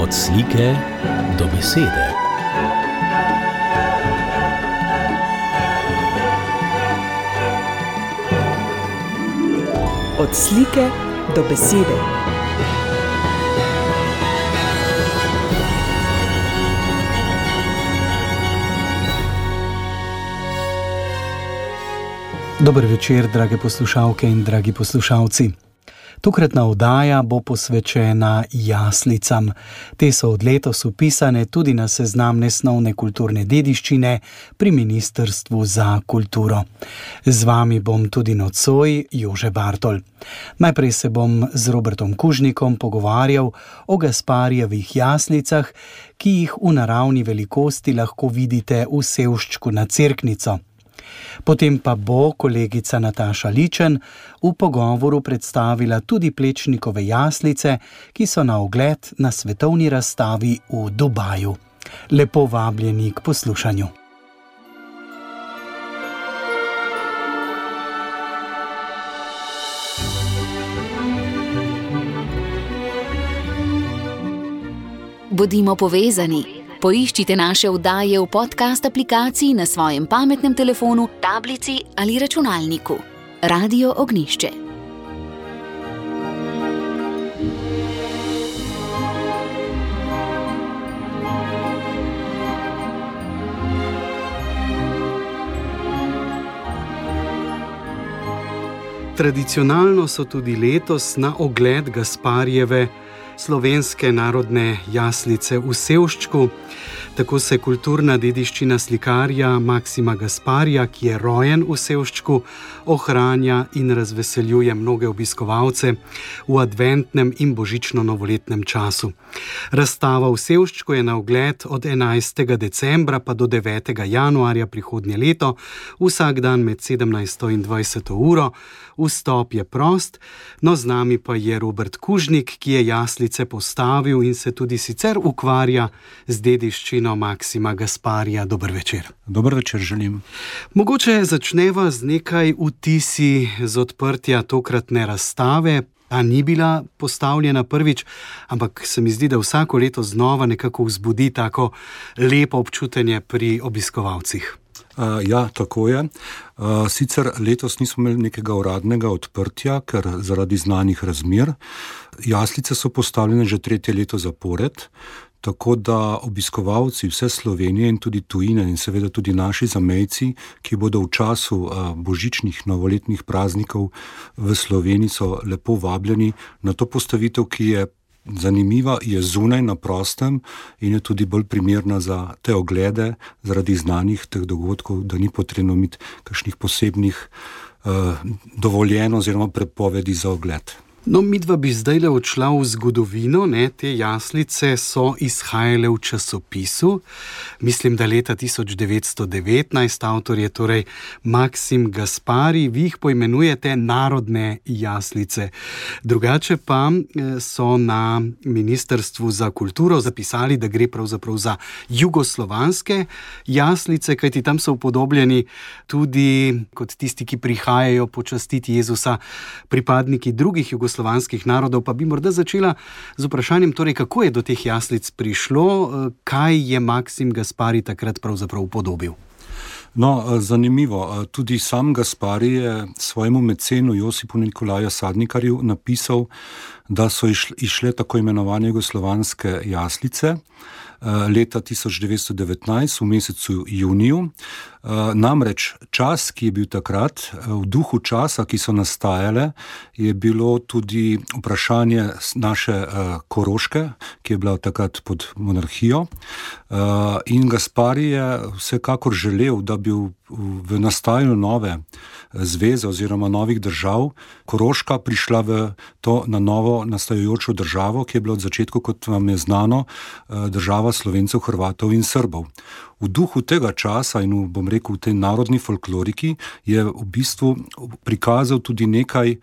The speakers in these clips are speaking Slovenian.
Od slike do besede. Od slike do besede. Dober večer, drage poslušalke in dragi poslušalci. Tokratna oddaja bo posvečena jaslicam. Te so od letos vpisane tudi na seznam nesnovne kulturne dediščine pri Ministrstvu za kulturo. Z vami bom tudi nocoj Jože Bartol. Najprej se bom z Robertom Kužnikom pogovarjal o Gasparijevih jaslicah, ki jih v naravni velikosti lahko vidite v Sevščku nad Cerknico. Potem pa bo kolegica Nataša Ličen v pogovoru predstavila tudi Plečnikove jaslice, ki so na ogled na svetovni razstavi v Dubaju. Lepo vabljeni k poslušanju. Bodimo povezani. Poiščite naše oddaje v podcast aplikaciji na svojem pametnem telefonu, tablici ali računalniku. Radio Ognjišče. Tradicionalno so tudi letos na ogled Gasparijeve slovenske narodne jaslice v Sevščku. Tako se kulturna dediščina slikarja Maksima Gasparija, ki je rojen v Sevščku, ohranja in razveseljuje mnoge obiskovalce v adventnem in božično-novoletnem času. Razstava v Sevščku je na ogled od 11. decembra pa do 9. januarja prihodnje leto, vsak dan med 17. in 20. uro. Vstop je prost, no z nami pa je Robert Kužnik, ki je jaslice postavil in se tudi sicer ukvarja z dediščino Maksima Gasparija. Dober večer. Dober večer želim. Mogoče začneva z nekaj vtisi z odprtja tokratne razstave. Ta ni bila postavljena prvič, ampak se mi zdi, da vsako leto znova nekako vzbudi tako lepo občutenje pri obiskovalcih. Ja, tako je. Sicer letos nismo imeli nekega uradnega odprtja, ker zaradi znanih razmer. Jaslice so postavljene že 3. leto zapored, tako da obiskovalci vse Slovenije in tudi tujine in seveda tudi naši zamejci, ki bodo v času božičnih novoletnih praznikov v Sloveniji, so lepo vabljeni na to postavitev, ki je zanimiva, je zunaj na prostem in je tudi bolj primerna za te oglede zaradi znanih teh dogodkov, da ni potrebno imeti kakšnih posebnih dovoljenj oziroma prepovedi za ogled. No, midva bi zdajle odšla v zgodovino, ne? Te jaslice so izhajale v časopisu, mislim, da leta 1919, avtor je torej Maksim Gasparij, vi jih poimenujete narodne jaslice. Drugače pa so na Ministrstvu za kulturo zapisali, da gre pravzaprav za jugoslovanske jaslice, kajti tam so upodobljeni tudi kot tisti, ki prihajajo počastiti Jezusa, pripadniki drugih jugoslovanskih narodov, pa bi morda začela z vprašanjem, torej, kako je do teh jaslic prišlo, kaj je Maksim Gasparij takrat pravzaprav upodobil? No, zanimivo. Tudi sam Gasparij je svojemu mecenu Josipu Nikolaju Sadnikarju napisal, da so išle tako imenovane jugoslovanske jaslice leta 1919 v mesecu juniju. Namreč čas, ki je bil takrat, v duhu časa, ki so nastajale, je bilo tudi vprašanje naše Koroške, ki je bila takrat pod monarhijo. In Gasparij je vsekakor želel, da bi v nastajanju nove zveze oziroma novih držav Koroška prišla v to na novo nastajajočo državo, ki je bila od začetku, kot vam je znano, država Slovencev, Hrvatov in Srbov. V duhu tega časa in bom rekel v tej narodni folkloriki je v bistvu prikazal tudi nekaj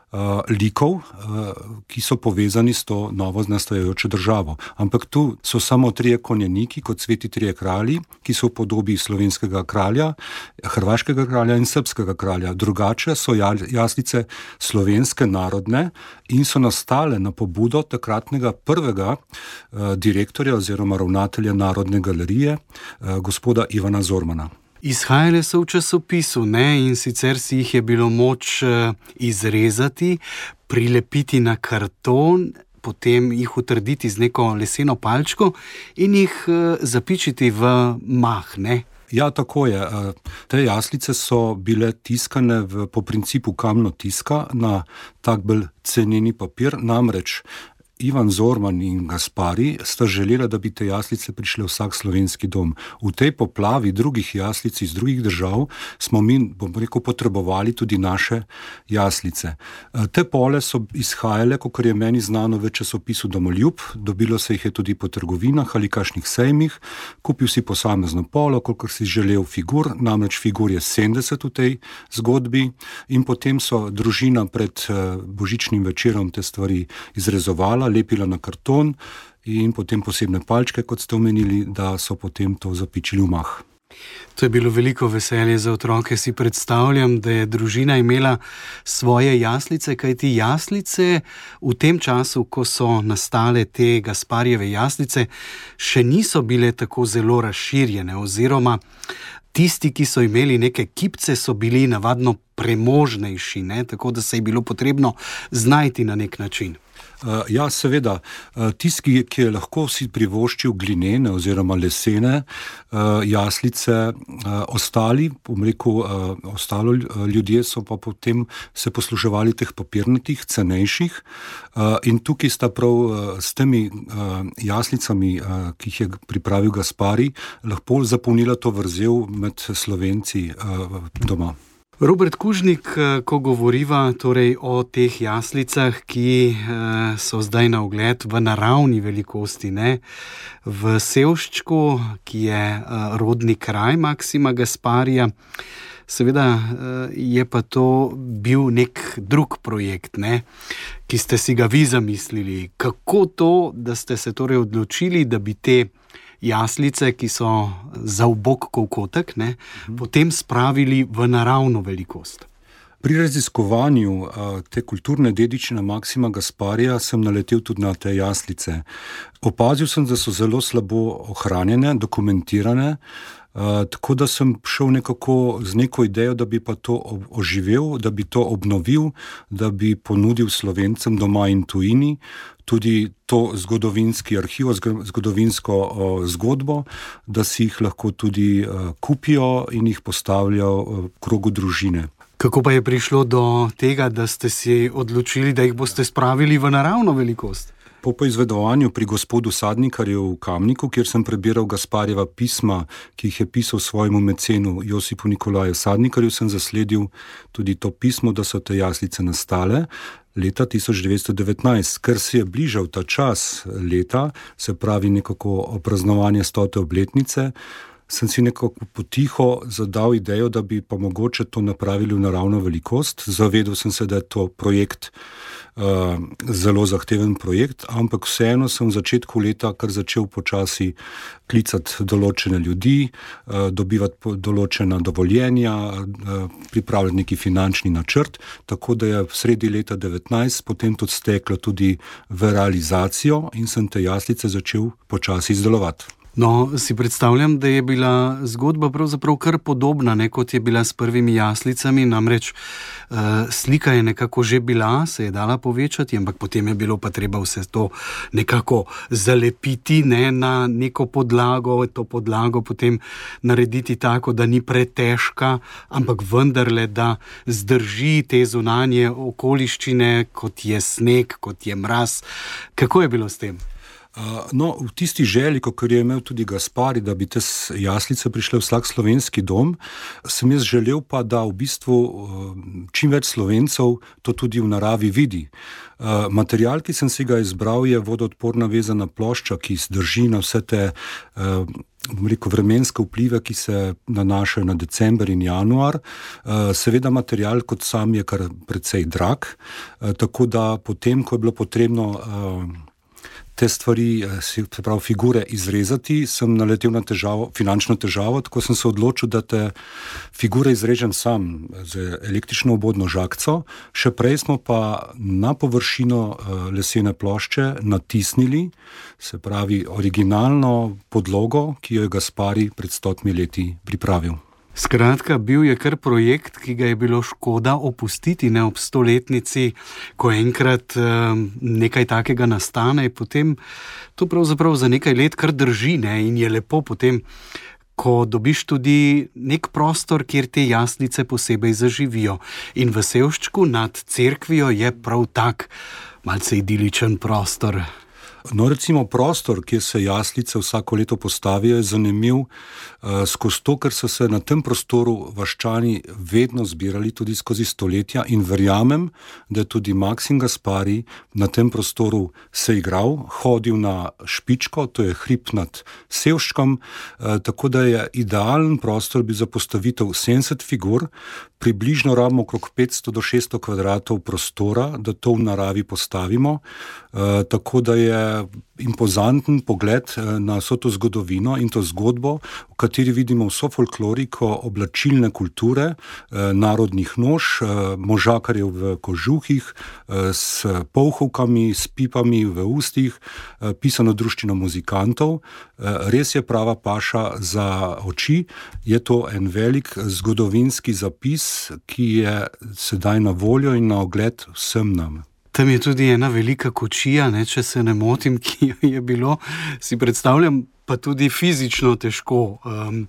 likov, ki so povezani s to novo nastajajočo državo. Ampak tu so samo 3 konjeniki, kot sveti 3 kralji, ki so v podobi slovenskega kralja, hrvaškega kralja in srbskega kralja. Drugače so jaslice slovenske, narodne in so nastale na pobudo takratnega prvega direktorja oziroma ravnatelja Narodne galerije, gospoda Ivana Zormana. Izhajale so v časopisu, ne? In sicer si jih je bilo moč izrezati, prilepiti na karton, potem jih utrditi z neko leseno palčko in jih zapičiti v mah, ne? Ja, tako je. Te jaslice so bile tiskane po principu kamnotiska na tak bolj cenjeni papir, namreč Ivan Zorman in Gaspari sta želela, da bi te jaslice prišle v vsak slovenski dom. V tej poplavi drugih jaslic iz drugih držav smo mi, potrebovali tudi naše jaslice. Te pole so izhajale, kakor je meni znano, v časopisu Domoljub, dobilo se jih je tudi po trgovinah ali kakšnih sejmih, kupil si posamezno polo, kolikor si želel figur, namreč figur je 70 v tej zgodbi, in potem so družina pred božičnim večerom te stvari izrezovala, lepila na karton in potem posebne palčke, kot ste omenili, da so potem to zapičili v mah. To je bilo veliko veselje za otroke. Si predstavljam, da je družina imela svoje jaslice, kajti jaslice v tem času, ko so nastale te Gasparijeve jaslice, še niso bile tako zelo razširjene, oziroma tisti, ki so imeli neke kipce, so bili navadno premožnejši, ne? Tako da se je bilo potrebno znajti na nek način. Ja, seveda. Tisti, ki je lahko si privoščil glinene oziroma lesene jaslice, ostali ljudje so pa potem se posluževali teh papirnatih, cenejših, in tukaj sta prav s temi jaslicami, ki jih je pripravil Gaspari, lahko zapolnila to vrzel med Slovenci doma. Robert Kužnik, ko govoriva torej o teh jaslicah, ki so zdaj na ogled v naravni velikosti, ne? V Sevščku, ki je rodni kraj Maksima Gasparija, seveda je pa to bil nek drug projekt, ne? Ki ste si ga vi zamislili. Kako to, da ste se torej odločili, da bi te jaslice, ki so za ubok kokotek, ne, potem spravili v naravno velikost? Pri raziskovanju te kulturne dediščine Maksima Gasparija sem naletel tudi na te jaslice. Opazil sem, da so zelo slabo ohranjene, dokumentirane, tako da sem šel nekako z neko idejo, da bi pa to oživel, da bi to obnovil, da bi ponudil Slovencem doma in tujini tudi to zgodovinski arhiv, zgodovinsko zgodbo, da si jih lahko tudi kupijo in jih postavljajo v krogu družine. Kako pa je prišlo do tega, da ste si odločili, da jih boste spravili v naravno velikost? Po poizvedovanju pri gospodu Sadnikarju v Kamniku, kjer sem prebiral Gasparijeva pisma, ki jih je pisal svojemu mecenu Josipu Nikolaju Sadnikarju, sem zasledil tudi to pismo, da so te jaslice nastale leta 1919. Ker se je bližal ta čas leta, se pravi nekako praznovanje 100. obletnice, sem si nekako potiho zadal idejo, da bi pa mogoče to napravili v naravno velikost. Zavedal sem se, da je to projekt, zelo zahteven projekt, ampak vseeno sem v začetku leta kar začel počasi klicati določene ljudi, dobivati določena dovoljenja, pripravljati neki finančni načrt, tako da je sredi leta 19 potem tudi steklo tudi v realizacijo in sem te jaslice začel počasi izdelovati. No, si predstavljam, da je bila zgodba pravzaprav kar podobna, ne, kot je bila s prvimi jaslicami, namreč slika je nekako že bila, se je dala povečati, ampak potem je bilo pa treba vse to nekako zalepiti, ne, na neko podlago, to podlago potem narediti tako, da ni pretežka, ampak vendarle, da zdrži te zunanje okoliščine, kot je sneg, kot je mraz. Kako je bilo s tem? V tisti želji, kot je imel tudi Gaspari, da bi te jaslice prišle v vsak slovenski dom, sem jaz želel pa, da v bistvu čim več Slovencev to tudi v naravi vidi. Material, ki sem si ga izbral, je vodoodporna vezana plošča, ki zdrži na vse te vremenske vplive, ki se nanašajo na december in januar. Seveda material kot sam je kar precej drag, tako da potem, ko je bilo potrebno te stvari, se pravi figure, izrezati, sem naletel na finančno težavo, tako sem se odločil, da te figure izrežem sam z električno obodno žagco. Še prej smo pa na površino lesene plošče natisnili, se pravi originalno podlogo, ki jo je Gaspari pred 100 leti pripravil. Skratka, bil je kar projekt, ki ga je bilo škoda opustiti ob 100-letnici, ko enkrat nekaj takega nastane, potem to pravzaprav za nekaj let kar drži, in je lepo potem, ko dobiš tudi nek prostor, kjer te jaslice posebej zaživijo. In v Sevščku nad cerkvijo je prav tak malce idiličen prostor. Recimo prostor, kjer se jaslice vsako leto postavijo, je zanimiv skozi to, ker so se na tem prostoru vaščani vedno zbirali tudi skozi stoletja in verjamem, da je tudi Maksim Gaspari na tem prostoru se igral, hodil na Špičko, to je hrib nad Sevščkom, tako da je idealen prostor bil za postavitev 70 figur, približno rabimo okrog 500 do 600 kvadratov prostora, da to v naravi postavimo, tako da je impozanten pogled na vso to zgodovino in to zgodbo, v kateri vidimo vso folkloriko oblačilne kulture, narodnih noš, možakarjev v kožuhih, s polhovkami, s pipami v ustih, pisano druščino muzikantov. Res je prava paša za oči, je to en velik zgodovinski zapis, ki je sedaj na voljo in na ogled vsem nam. Tam je tudi ena velika kočija, če se ne motim, ki je bilo, si predstavljam, pa tudi fizično težko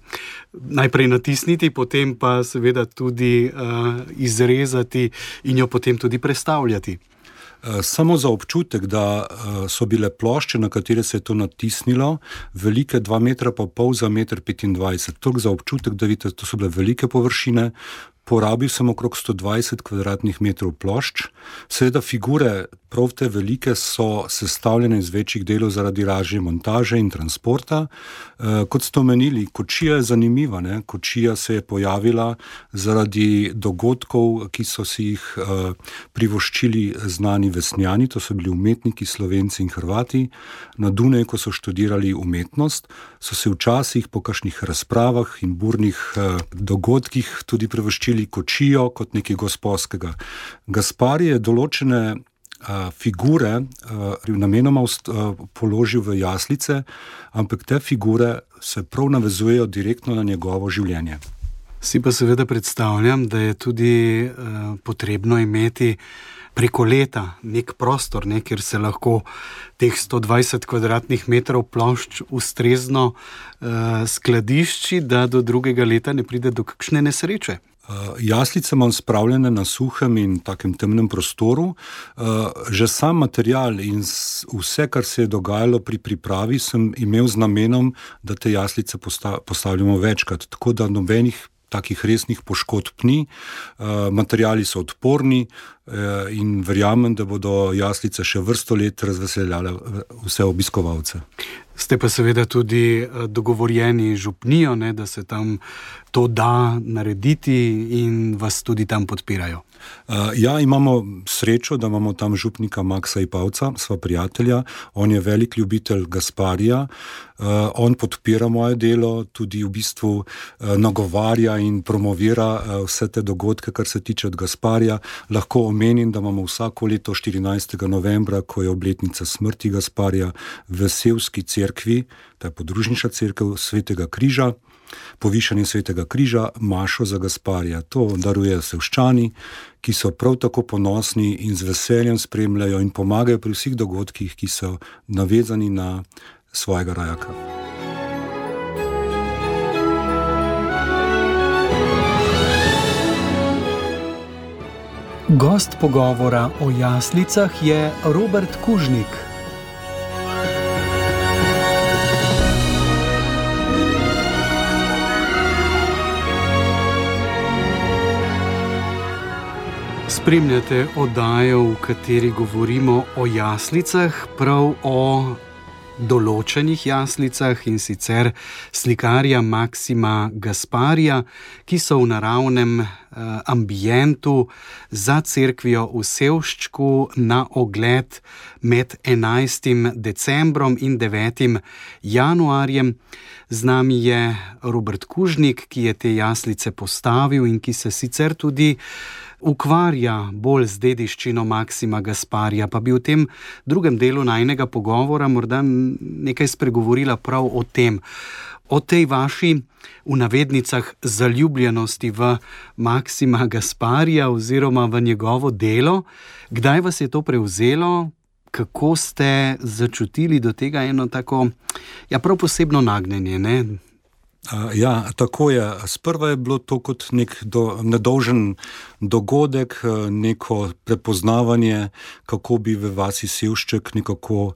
najprej natisniti, potem pa seveda tudi izrezati in jo potem tudi prestavljati. Samo za občutek, da so bile plošče, na katere se je to natisnilo, velike 2,5 metra za 1,25 metra. Toliko za občutek, da vidite, to so bile velike površine. Porabil sem okrog 120 kvadratnih metrov plošč. Seveda figure, prav te velike, so sestavljene iz večjih delov zaradi lažje montaže in transporta. Kot ste omenili, kočija je zanimiva. Kočija se je pojavila zaradi dogodkov, ki so si jih privoščili znani Vesnjani, to so bili umetniki, Slovenci in Hrvati. Na Dunaju, ko so študirali umetnost, so se včasih po kakšnih razpravah in burnih dogodkih tudi privoščili kočijo kot nekaj gospodskega. Gaspari je določene figure namenoma položil v jaslice, ampak te figure se prav navezujejo direktno na njegovo življenje. Si pa seveda predstavljam, da je tudi potrebno imeti preko leta nek prostor, kjer se lahko teh 120 kvadratnih metrov plošč ustrezno skladišči, da do drugega leta ne pride do kakšne nesreče. Jaslice imam spravljene na suhem in takem temnem prostoru. Že sam material in vse, kar se je dogajalo pri pripravi, sem imel z namenom, da te jaslice postavljamo večkrat, tako da nobenih takih resnih poškodb ni. Materiali so odporni in verjamem, da bodo jaslice še vrsto let razveseljale vse obiskovalce. Ste pa seveda tudi dogovorjeni župnijo, da se tam to da narediti in vas tudi tam podpirajo. Ja, imamo srečo, da imamo tam župnika Maksa Ipavca, sva prijatelja. On je velik ljubitelj Gasparija. On podpira moje delo, tudi v bistvu nagovarja in promovira vse te dogodke, kar se tiče od Gasparija. Lahko omenim, da imamo vsako leto 14. novembra, ko je obletnica smrti Gasparija, v Sevski cerkvi, to je podružnična cerkev Svetega križa, povišanje Svetega križa, mašo za Gasparija. To darujejo Sevščani, ki so prav tako ponosni in z veseljem spremljajo in pomagajo pri vseh dogodkih, ki so navezani na svojega rajaka. Gost pogovora o jaslicah je Robert Kužnik. Spremljate oddajo, v kateri govorimo o jaslicah, prav o določenih jaslicah, in sicer slikarja Maksima Gasparija, ki so v naravnem ambientu za cerkvijo v Sevščku na ogled med 11. decembrom in 9. januarjem. Z nami je Robert Kužnik, ki je te jaslice postavil in ki se sicer tudi ukvarja bolj z dediščino Maksima Gasparija, pa bi v tem drugem delu najinega pogovora morda nekaj spregovorila prav o tem, o tej vaši, v navednicah, zaljubljenosti v Maksima Gasparija oziroma v njegovo delo. Kdaj vas je to prevzelo? Kako ste začutili do tega eno tako, prav posebno nagnjenje, ne? Ja, tako je. Sprva je bilo to kot nek nedolžen dogodek, neko prepoznavanje, kako bi v vasi Sevšček nekako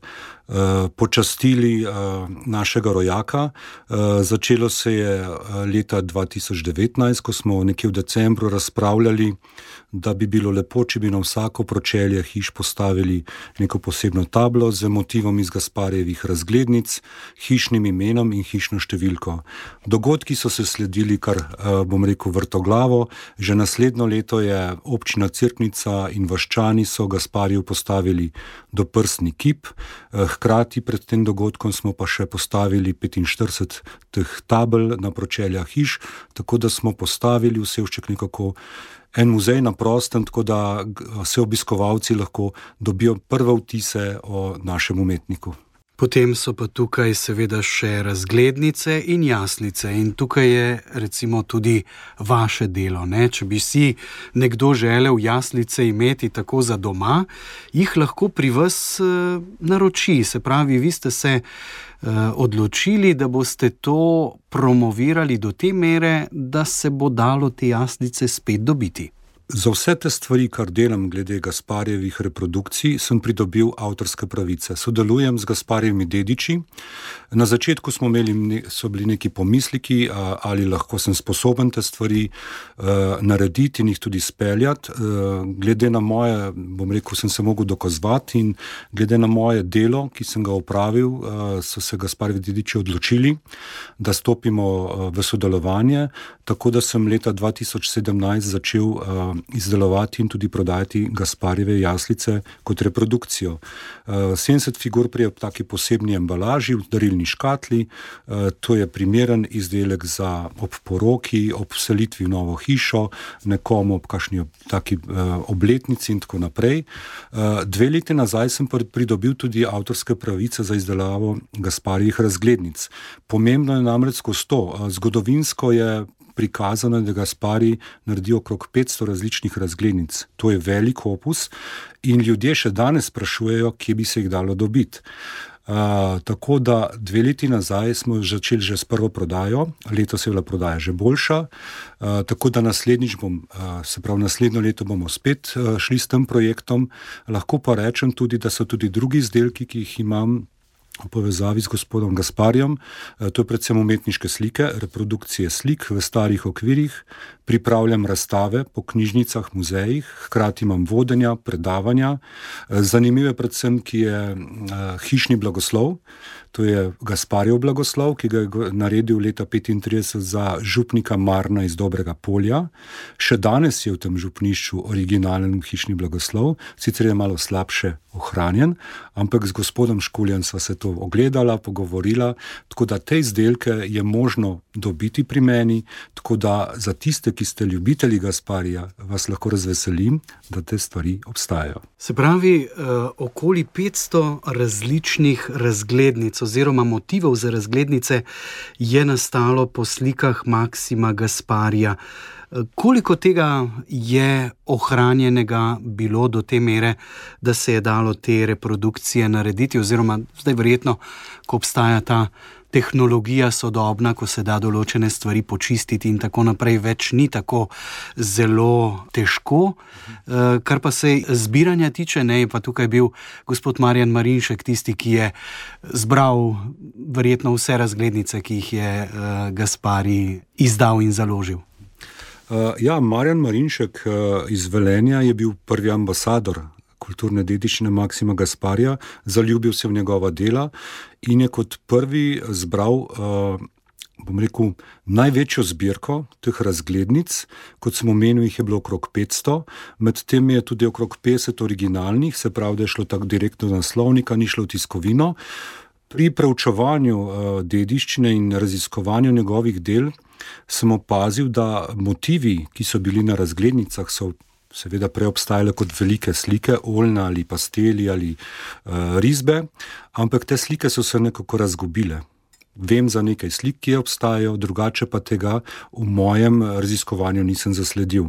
počastili našega rojaka. Začelo se je leta 2019, ko smo nekje v decembru razpravljali, da bi bilo lepo, če bi na vsako pročelje hiš postavili neko posebno tablo z motivom iz Gasparijevih razglednic, hišnim imenom in hišno številko. Dogodki so se sledili kar, vrtoglavo. Že naslednjo leto je občina Cerknica in vaščani so Gaspariju postavili doprsni kip. Hkrati pred tem dogodkom smo pa še postavili 45 teh tabel na pročeljah hiš, tako da smo postavili v Sevšček nekako en muzej na prostem, tako da se obiskovalci lahko dobijo prve vtise o našem umetniku. Potem so pa tukaj seveda še razglednice in jaslice, in tukaj je recimo tudi vaše delo, ne? Če bi si nekdo želel jaslice imeti tako za doma, jih lahko pri vas naroči. Se pravi, vi ste se odločili, da boste to promovirali do te mere, da se bo dalo te jaslice spet dobiti. Za vse te stvari, kar delam glede Gasparijevih reprodukcij, sem pridobil avtorske pravice. Sodelujem z Gasparijevimi dediči. Na začetku so bili neki pomisliki, ali lahko sem sposoben te stvari narediti in jih tudi speljati. Glede na moje, sem se mogel dokazovati, in glede na moje delo, ki sem ga opravil, so se Gasparijevi dediči odločili, da stopimo v sodelovanje, tako da sem leta 2017 začel izdelovati in tudi prodajati Gasparijeve jaslice kot reprodukcijo. 70 figur pri taki posebni embalaži, v darilni škatli. To je primeren izdelek za ob poroki, ob vselitvi v novo hišo, nekomu ob kakšni taki obletnici in tako naprej. 2 leti nazaj sem pridobil tudi avtorske pravice za izdelavo Gasparijevih razglednic. Pomembno je namreč skozi to. Zgodovinsko je prikazano, da Gasparij naredi okrog 500 različnih razglednic. To je velik opus in ljudje še danes sprašujejo, kje bi se jih dalo dobiti. Tako da 2 leti nazaj smo začeli že s prvo prodajo, letos je bila prodaja že boljša, tako da naslednjo leto bomo spet šli s tem projektom. Lahko pa rečem tudi, da so tudi drugi izdelki, ki jih imam v povezavi z gospodom Gasparijem. To je predvsem umetniške slike, reprodukcije slik v starih okvirih, pripravljam razstave po knjižnicah, muzejih, hkrati imam vodenja, predavanja. Zanimivo je predvsem, ki je hišni blagoslov. To je Gasparijev blagoslov, ki ga je naredil leta 1935 za župnika Marna iz Dobrega Polja. Še danes je v tem župnišču originalen hišni blagoslov, sicer je malo slabše ohranjen, ampak z gospodom Škuljem sva se to ogledala, pogovorila, tako da te izdelke je možno dobiti pri meni, tako da za tiste, ki ste ljubitelji Gasparija, vas lahko razveselim, da te stvari obstajajo. Se pravi, okoli 500 različnih razglednic oziroma motivov za razglednice je nastalo po slikah Maksima Gasparija. Koliko tega je ohranjenega bilo do te mere, da se je dalo te reprodukcije narediti, oziroma zdaj verjetno, ko obstaja ta tehnologija sodobna, ko se da določene stvari počistiti in tako naprej, več ni tako zelo težko. Kar pa se zbiranja tiče, ne, je pa tukaj bil gospod Marjan Marinšek tisti, ki je zbral verjetno vse razglednice, ki jih je Gasparij izdal in založil. Marjan Marinšek iz Velenja je bil prvi ambasador kulturne dediščine Maksima Gasparija, zaljubil se v njegova dela in je kot prvi zbral, največjo zbirko teh razglednic. Kot sem omenil, jih je bilo okrog 500, med tem je tudi okrog 50 originalnih, se pravi, da je šlo tako direktno z naslovnika, ni šlo v tiskovino. Pri preučevanju dediščine in raziskovanju njegovih del sem opazil, da motivi, ki so bili na razglednicah, so seveda prej obstajale kot velike slike, oljne ali pasteli ali risbe, ampak te slike so se nekako razgubile. Vem za nekaj slik, ki obstajajo, drugače pa tega v mojem raziskovanju nisem zasledil.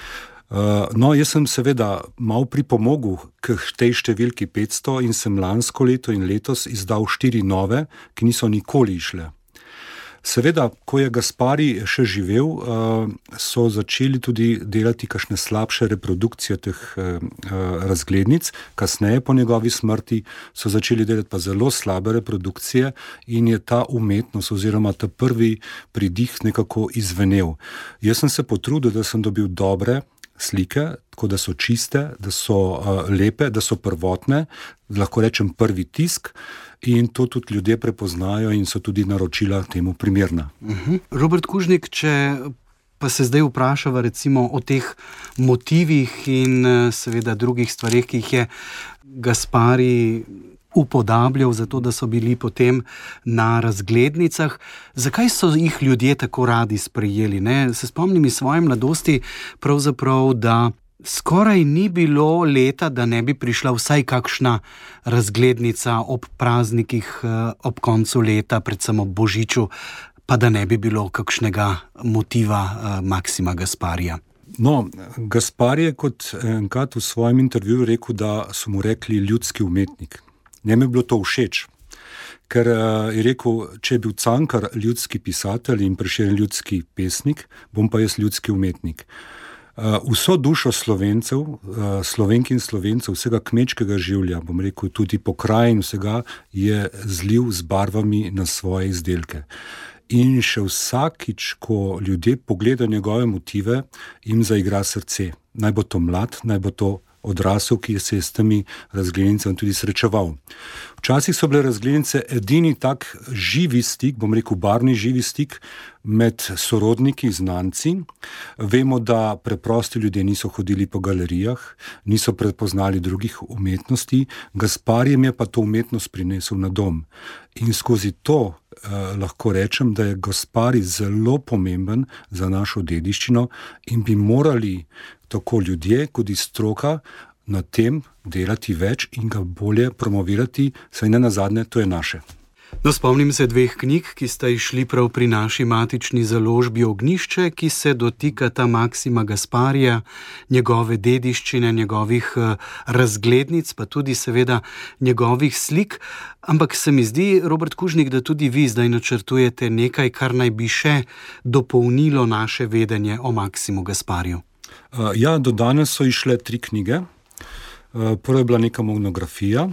Jaz sem seveda malo pripomogel k tej številki 500 in sem lansko leto in letos izdal 4 nove, ki niso nikoli išle. Seveda, ko je Gaspari še živel, so začeli tudi delati kakšne slabše reprodukcije teh razglednic. Kasneje po njegovi smrti so začeli delati pa zelo slabe reprodukcije in je ta umetnost oziroma ta prvi pridih nekako izvenel. Jaz sem se potrudil, da sem dobil dobre slike, tako da so čiste, da so lepe, da so prvotne, lahko rečem prvi tisk, in to tudi ljudje prepoznajo in so tudi naročila temu primerna. Robert Kužnik, če pa se zdaj vprašava recimo o teh motivih in seveda drugih stvareh, ki jih je Gaspari upodabljal zato, da so bili potem na razglednicah. Zakaj so jih ljudje tako radi sprejeli? Se spomnim iz svoje mladosti pravzaprav, da skoraj ni bilo leta, da ne bi prišla vsaj kakšna razglednica ob praznikih, ob koncu leta, predvsem ob Božiču, pa da ne bi bilo kakšnega motiva Maksima Gasparija. Gaspari je kot enkrat v svojem intervjuju rekel, da so mu rekli ljudski umetnik. Njemu je bilo to všeč, ker je rekel, če je bil Cankar ljudski pisatelj in Prešeren ljudski pesnik, bom pa jaz ljudski umetnik. Vso dušo Slovencev, Slovenk in Slovencev, vsega kmečkega življa, bom rekel, tudi pokrajin vsega, je zlil z barvami na svoje izdelke. In še vsakič, ko ljudje pogledajo njegove motive, jim zaigra srce. Naj bo to mlad, naj bo to odrasel, ki se je s temi razglednicami tudi srečeval. Včasih so bile razglednice edini tak živi stik, bom rekel barvni živi stik med sorodniki, znanci. Vemo, da preprosti ljudje niso hodili po galerijah, niso prepoznali drugih umetnosti. Gaspari jim je pa to umetnost prinesel na dom. In skozi to lahko rečem, da je Gaspari zelo pomemben za našo dediščino in bi morali tako ljudje kot i stroka na tem delati več in ga bolje promovirati, saj ne nazadnje, to je naše. Spomnim se 2 knjig, ki sta išli prav pri naši matični založbi Ognjišče, ki se dotikata Maksima Gasparija, njegove dediščine, njegovih razglednic, pa tudi seveda njegovih slik. Ampak se mi zdi, Robert Kužnik, da tudi vi zdaj načrtujete nekaj, kar naj bi še dopolnilo naše vedenje o Maksimu Gaspariju. Do danes so išle 3 knjige. Prva je bila neka monografija,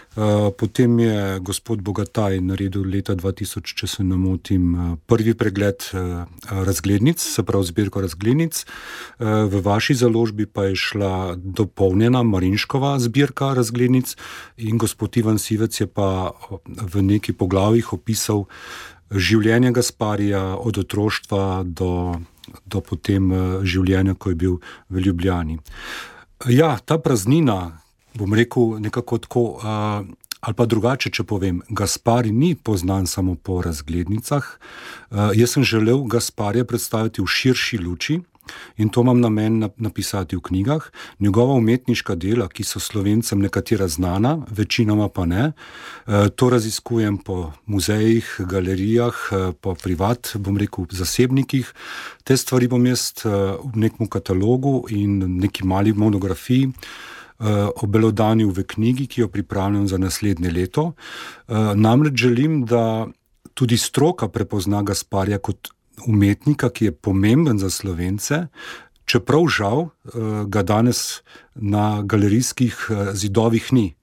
potem je gospod Bogataj naredil leta 2000, če se ne motim, prvi pregled razglednic, se pravi zbirko razglednic. V vaši založbi pa je šla dopolnjena Marinškova zbirka razglednic in gospod Ivan Sivec je pa v neki poglavjih opisal življenje Gasparija od otroštva do potem življenja, ko je bil v Ljubljani. Ta praznina, bom rekel nekako tako, ali pa drugače, če povem, Gaspari ni poznan samo po razglednicah. Jaz sem želel Gasparija predstaviti v širši luči in to imam namen napisati v knjigah. Njegova umetniška dela, ki so Slovencem nekatera znana, večinoma pa ne, to raziskujem po muzejih, galerijah, po privat, bom rekel, zasebnikih. Te stvari bom jaz v nekem katalogu in neki mali monografiji obelodanil v knjigi, ki jo pripravljam za naslednje leto. Namreč želim, da tudi stroka prepozna Gasparija kot umetnika, ki je pomemben za Slovence, čeprav žal ga danes na galerijskih zidovih ni.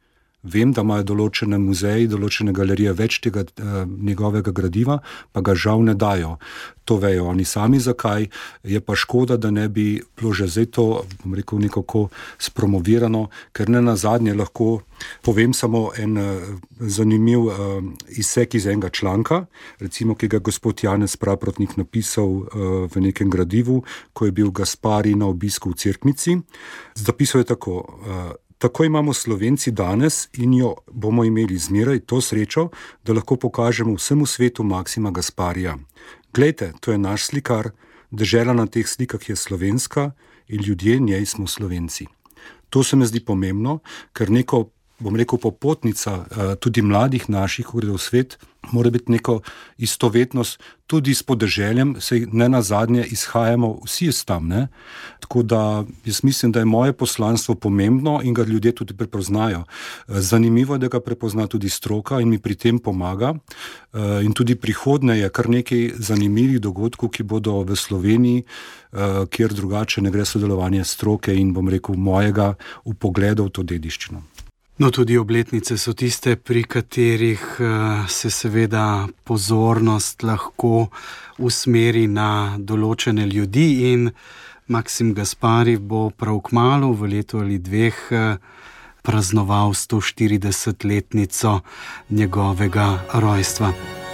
Vem, da imajo določene muzeji, določene galerije več tega njegovega gradiva, pa ga žal ne dajo. To vejo oni sami, zakaj. Je pa škoda, da ne bi bilo že zdaj to, bom rekel, nekako spromovirano, ker ne nazadnje lahko povem samo en zanimiv izsek iz enega članka, recimo, ki ga gospod Janez Praprotnik napisal v nekem gradivu, ko je bil Gaspari na obisku v Cerknici. Zapisal je tako: tako imamo Slovenci danes in jo bomo imeli zmeraj to srečo, da lahko pokažemo vsemu svetu Maksima Gasparija. Glejte, to je naš slikar, dežela na teh slikah je slovenska in ljudje njej smo Slovenci. To se mi zdi pomembno, ker neko, bom rekel, popotnica tudi mladih naših, ko gredo v svet, mora biti neko istovetnost tudi s podeželjem, saj ne nazadnje izhajamo vsi iz tam, ne? Tako da jaz mislim, da je moje poslanstvo pomembno in ga ljudje tudi prepoznajo. Zanimivo je, da ga prepozna tudi stroka in mi pri tem pomaga. In tudi prihodnje je kar nekaj zanimivih dogodkov, ki bodo v Sloveniji, kjer drugače ne gre sodelovanje stroke in, bom rekel, mojega vpogleda v to dediščino. No, tudi obletnice so tiste, pri katerih se seveda pozornost lahko usmeri na določene ljudi in Maksim Gaspari bo prav kmalu, v letu ali dveh, praznoval 140-letnico njegovega rojstva.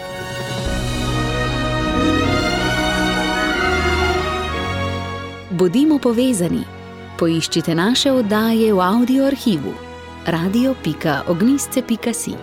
Bodimo povezani. Poiščite naše oddaje v audio arhivu radio.ognisce.si.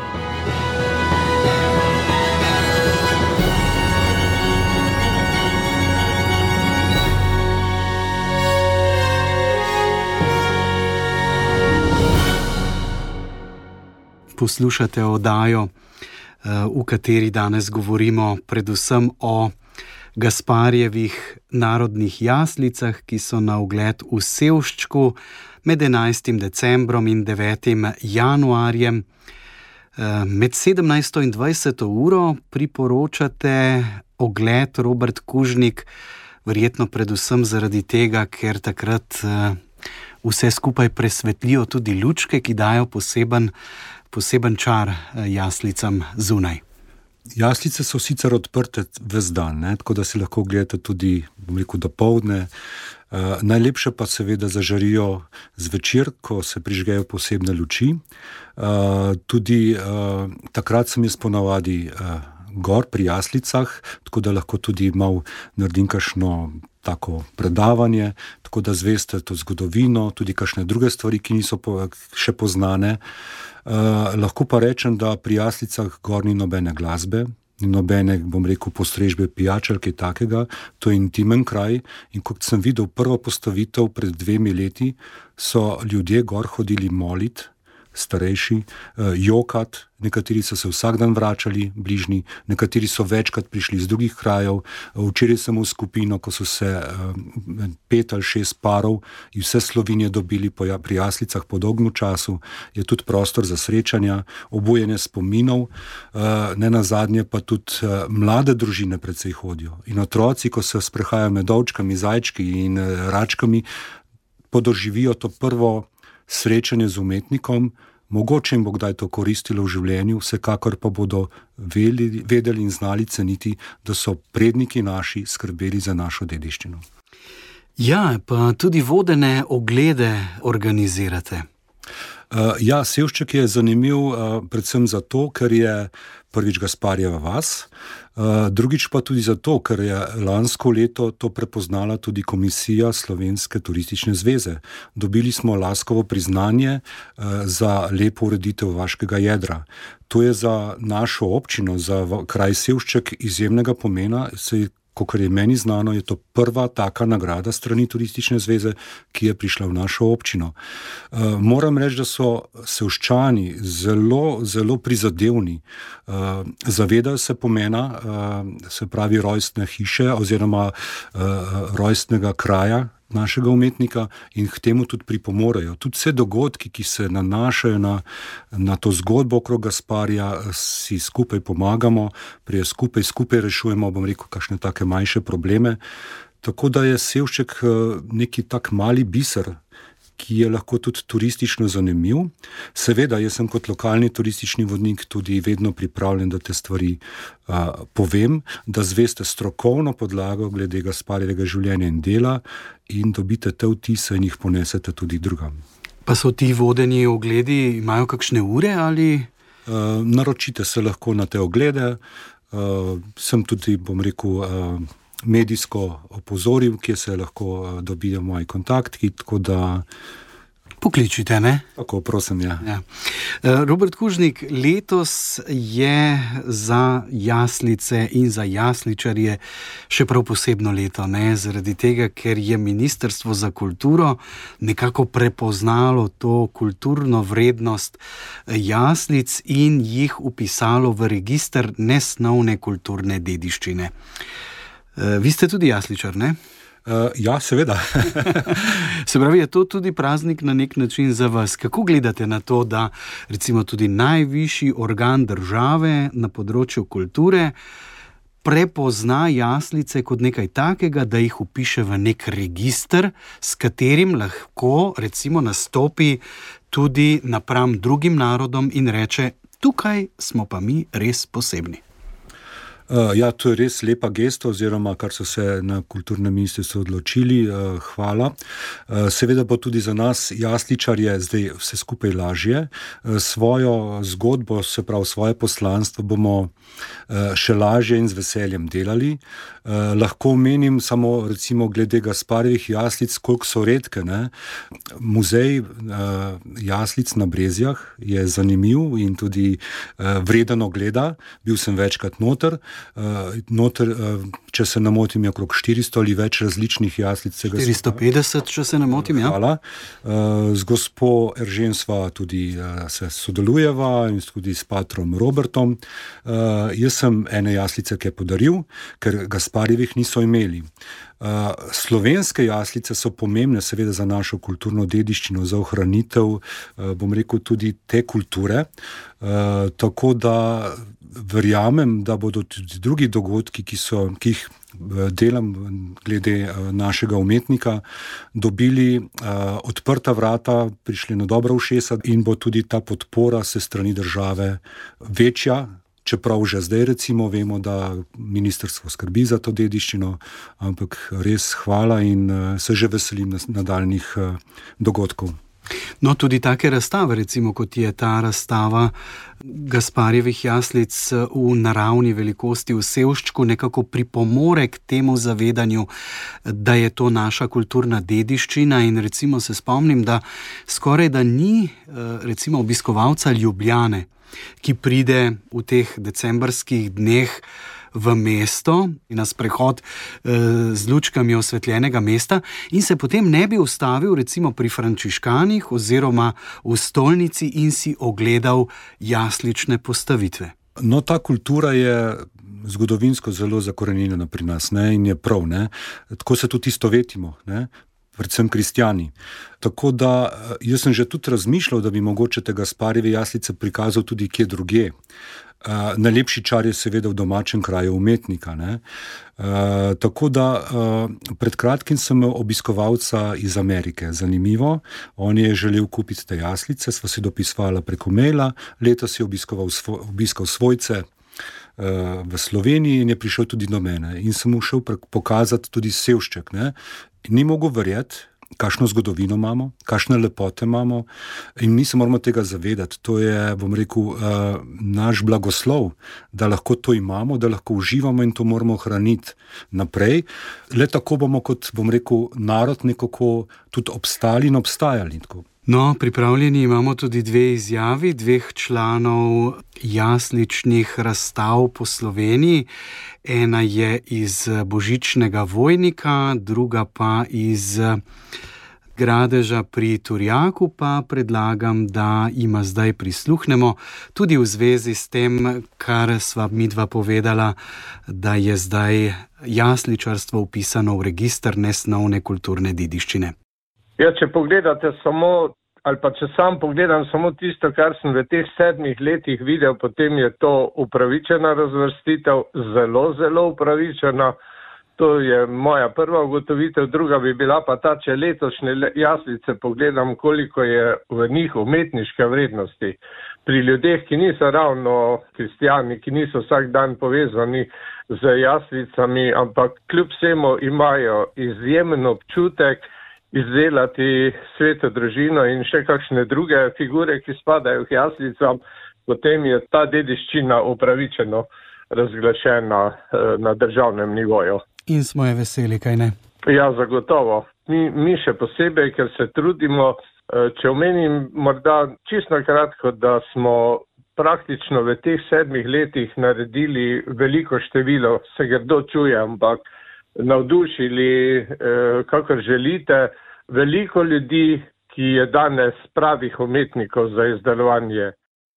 Poslušate oddajo, v kateri danes govorimo predvsem o Gasparijevih narodnih jaslicah, ki so na ogled v Sevščku med 11. decembrom in 9. januarjem. Med 17. in 20. uro priporočate ogled, Robert Kužnik, verjetno predvsem zaradi tega, ker takrat vse skupaj presvetlijo tudi lučke, ki dajo poseben čar jaslicam zunaj. Jaslice so sicer odprte ves dan, ne? Tako da si lahko gledate tudi, bom rekel, dopoldne. Najlepše pa seveda zažarijo zvečer, ko se prižgejo posebne luči. Tudi takrat sem jaz ponavadi gor pri jaslicah, tako da lahko tudi malo naredim kakšno tako predavanje, tako da zveste to zgodovino, tudi kakšne druge stvari, ki niso še poznane. Lahko pa rečem, da pri jaslicah gor ni nobene glasbe, ni nobene, bom rekel, postrežbe pijač ali kaj takega. To je intimen kraj in kot sem videl prvo postavitev pred 2 leti, so ljudje gor hodili molit, starejši, jokat, nekateri so se vsak dan vračali, bližnji, nekateri so večkrat prišli iz drugih krajev. Včeraj sem v skupino, ko so se 5 ali 6 parov iz vse Slovenije dobili pri jaslicah po dolgem času, je tudi prostor za srečanja, obujanje spominov, ne nazadnje pa tudi mlade družine precej hodijo. In otroci, ko se sprehajajo med ovčkami, zajčki in račkami, podoživijo to prvo srečanje z umetnikom, mogoče jim bo kdaj to koristilo v življenju, vsekakor pa bodo vedeli in znali ceniti, da so predniki naši skrbeli za našo dediščino. Ja, pa tudi vodene oglede organizirate. Ja, Sevšček je zanimiv predvsem zato, ker je prvič Gasparijeva vas, drugič pa tudi zato, ker je lansko leto to prepoznala tudi Komisija Slovenske turistične zveze. Dobili smo Laskovo priznanje za lepo ureditev vaškega jedra. To je za našo občino, za kraj Sevšček izjemnega pomena, kakor je meni znano, je to prva taka nagrada strani turistične zveze, ki je prišla v našo občino. Moram reči, da so Sevščani zelo, zelo prizadevni. Zavedajo se pomena, se pravi rojstne hiše oziroma rojstnega kraja našega umetnika in k temu tudi pripomorejo. Tudi vse dogodki, ki se nanašajo na to zgodbo okrog Gasparija, si skupaj pomagamo, skupaj rešujemo, bom rekel, kakšne take manjše probleme. Tako da je Sevšček neki tak mali biser, ki je lahko tudi turistično zanimiv. Seveda, jaz sem kot lokalni turistični vodnik tudi vedno pripravljen, da te stvari povem, da zveste strokovno podlago glede Gasparijevega življenja in dela in dobite te vtise in jih ponesete tudi drugam. Pa so ti vodeni ogledi, imajo kakšne ure ali? Naročite se lahko na te oglede. Sem tudi, bom rekel, medijsko opozoril, kje se lahko dobijo moji kontakti, tako da pokličite, ne? Tako, prosim, ja. Robert Kužnik, letos je za jaslice in za jasličarje še prav posebno leto, ne? Zaradi tega, ker je Ministrstvo za kulturo nekako prepoznalo to kulturno vrednost jaslic in jih vpisalo v register nesnovne kulturne dediščine. Vi ste tudi jasličar, ne? Ja, seveda. Se pravi, je to tudi praznik na nek način za vas. Kako gledate na to, da recimo tudi najvišji organ države na področju kulture prepozna jaslice kot nekaj takega, da jih vpiše v nek register, s katerim lahko recimo nastopi tudi napram drugim narodom in reče, tukaj smo pa mi res posebni? Ja, to je res lepa gesta, oziroma kar so se na kulturnem ministrstvu odločili, hvala. Seveda bo tudi za nas jasličarje zdaj vse skupaj lažje. Svojo zgodbo, se pravi svoje poslanstvo, bomo še lažje in z veseljem delali. Lahko omenim samo recimo glede Gasparijevih jaslic, koliko so redke, ne? Muzej jaslic na Brezjah je zanimiv in tudi vreden ogleda. Bil sem večkrat noter, če se ne motim, je okrog 400 ali več različnih jaslic. 450, če se ne motim, ja. Hvala. Z gospo Eržen sva tudi se sodelujeva in tudi s patrom Robertom. Jaz sem ene jaslice, ki je podaril, ker Gasparijevih niso imeli. Slovenske jaslice so pomembne seveda za našo kulturno dediščino, za ohranitev, bom rekel, tudi te kulture, tako da verjamem, da bodo tudi drugi dogodki, ki jih delam glede našega umetnika, dobili odprta vrata, prišli na dobra ušesa in bo tudi ta podpora se strani države večja. Čeprav že zdaj recimo vemo, da ministrstvo skrbi za to dediščino, ampak res hvala in se že veselim nadaljnjih dogodkov. No, tudi take razstave, recimo kot je ta razstava Gasparijevih jaslic v naravni velikosti v Sevščku, nekako pripomore k temu zavedanju, da je to naša kulturna dediščina in recimo se spomnim, da skoraj da ni recimo obiskovalca Ljubljane, ki pride v teh decembrskih dneh v mesto in na sprehod z lučkami osvetljenega mesta in se potem ne bi ustavil recimo pri frančiškanih oziroma v stolnici in si ogledal jaslične postavitve. No, ta kultura je zgodovinsko zelo zakorenjena pri nas, ne, in je prav, ne. Tako se tudi istovetimo, ne. Predvsem kristjani. Tako da jaz sem že tudi razmišljal, da bi mogoče te Gasparijeve jaslice prikazal tudi kje drugje. Najlepši čar je seveda v domačem kraju umetnika, ne. Tako da pred kratkim sem imel obiskovalca iz Amerike. Zanimivo, on je želel kupiti te jaslice, sva se dopisovala preko maila, letos je obiskal svojce v Sloveniji in je prišel tudi do mene. In sem mu šel pokazati tudi Sevšček, ne. Ni mogel verjeti, kakšno zgodovino imamo, kakšne lepote imamo in mi se moramo tega zavedati. To je, bom rekel, naš blagoslov, da lahko to imamo, da lahko uživamo in to moramo ohraniti naprej. Le tako bomo kot, bom rekel, narod nekako tudi obstali in obstajali. No, pripravljeni imamo tudi dve izjavi, dveh članov jasličnih razstav po Sloveniji. Ena je iz Božičnega Vojnika, druga pa iz Gradeža pri Turjaku, pa predlagam, da ima zdaj prisluhnemo tudi v zvezi s tem, kar sva midva povedala, da je zdaj jasličarstvo vpisano v register nesnovne kulturne dediščine. Ja, če pogledate samo, ali pa če sam pogledam samo tisto, kar sem v teh 7 letih videl, potem je to upravičena razvrstitev, zelo, zelo upravičena. To je moja prva ugotovitev, druga bi bila pa ta, če letošnje jaslice pogledam, koliko je v njih umetniške vrednosti. Pri ljudeh, ki niso ravno kristjani, ki niso vsak dan povezani z jaslicami, ampak kljub vsemu imajo izjemen občutek izdelati sveto družino in še kakšne druge figure, ki spadajo k jaslicam, potem je ta dediščina upravičeno razglašena na državnem nivoju. In smo je veseli, kaj ne? Ja, zagotovo. Mi še posebej, ker se trudimo, če omenim morda čisto kratko, da smo praktično v teh 7 letih naredili veliko število, se grdo čuje, ampak navdušili, kakor želite, veliko ljudi, ki je danes pravih umetnikov za izdelovanje.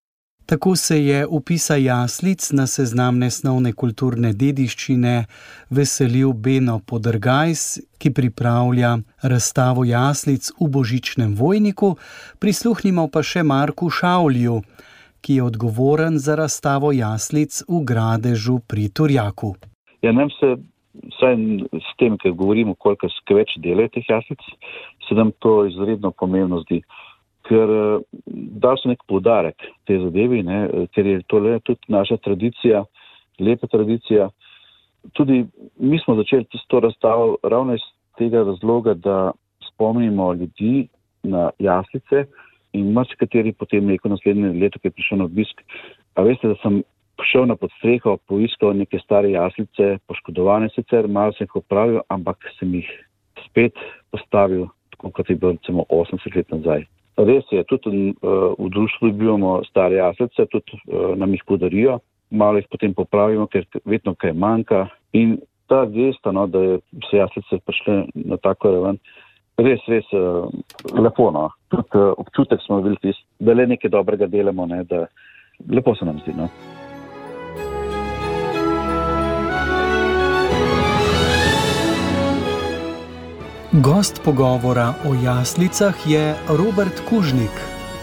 Tako se je vpisa jaslic na seznam nesnovne kulturne dediščine veselil Beno Podrgajs, ki pripravlja razstavo jaslic v Božičnem Vojniku, prisluhnimo pa še Marku Šavlju, ki je odgovoren za razstavo jaslic v Gradežu pri Turjaku. Ja, nam se, vsaj s tem, ker govorimo, koliko skveč delajo teh jaslic, se nam to izredno pomembno zdi. Ker dal sem nek poudarek te zadevi, ker je to tudi naša tradicija, lepa tradicija. Tudi mi smo začeli to razstavo ravno iz tega razloga, da spomnimo ljudi na jaslice in marsikateri potem neko naslednje leto, ki je prišel na obisk. A veste, da sem šel na podstreho, poiskal neke stare jaslice, poškodovane sicer, malo sem jih opravil, ampak sem jih spet postavil, tako kot je bilo recimo 80 let nazaj. Res je, tudi v društvu dobivamo stare jaslice, tudi nam jih podarijo, malo jih potem popravimo, ker vedno kaj manjka. In ta gesta, da je se jaslice prišle na tako raven, res lepo. Tudi občutek smo videli, da le nekaj dobrega delamo, da lepo se nam zdi. Gost pogovora o jaslicah je Robert Kužnik.